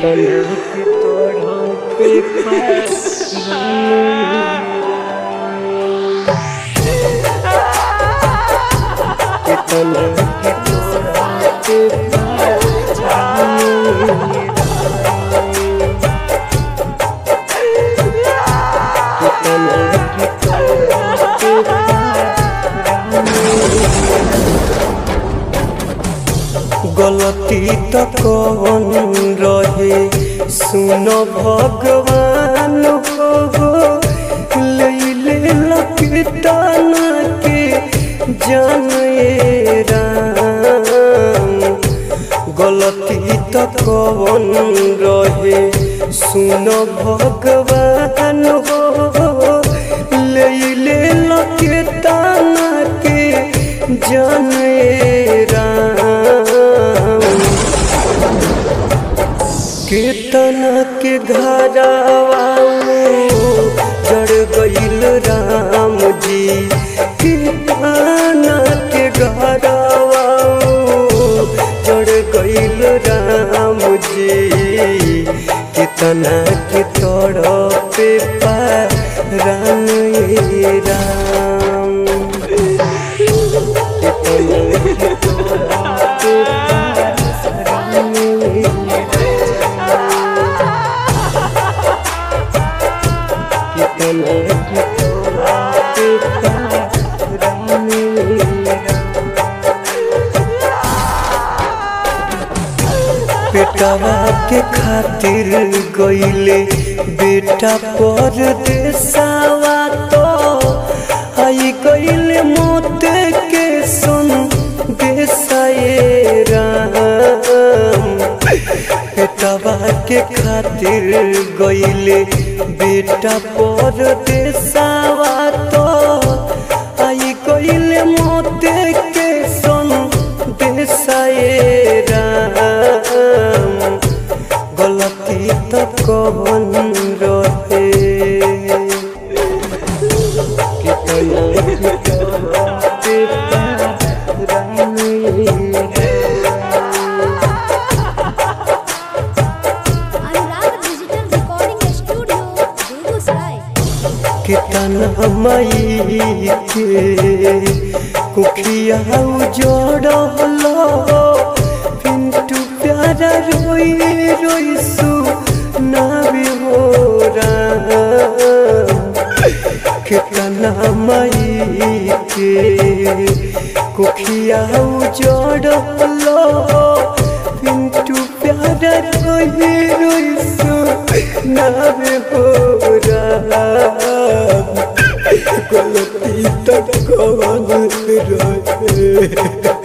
गलती तो कौन रहे सुन भगवान हो ले लपिटान के जाने राम। गलती तो कौन रहे सुन भगवान हो ले लपिटान के जाने कीर्तना के घरवा जड़ गईल राम जी। कीर्तना के घरवा जड़ गईल राम जी। कितना के तड़पे पारान राम। बेटवा के खातिर गईले बेटा परदेसवा तो आई गईले मौत के सुन देसाए राम। बेटवा के खातिर गईले बेटा परदेसवा तो आई गईले मौत के सुन देसाए राम। गलती तो कौन रहे कितना माई के कुखिया जोड़लो पिंटू प्यारा रोई रोई सुना भी हो राम। कितना माई के कुखिया जोड़लो पिंटू प्यारा रोई रोई सुना भी हो राम। गलती तक कौन रहे।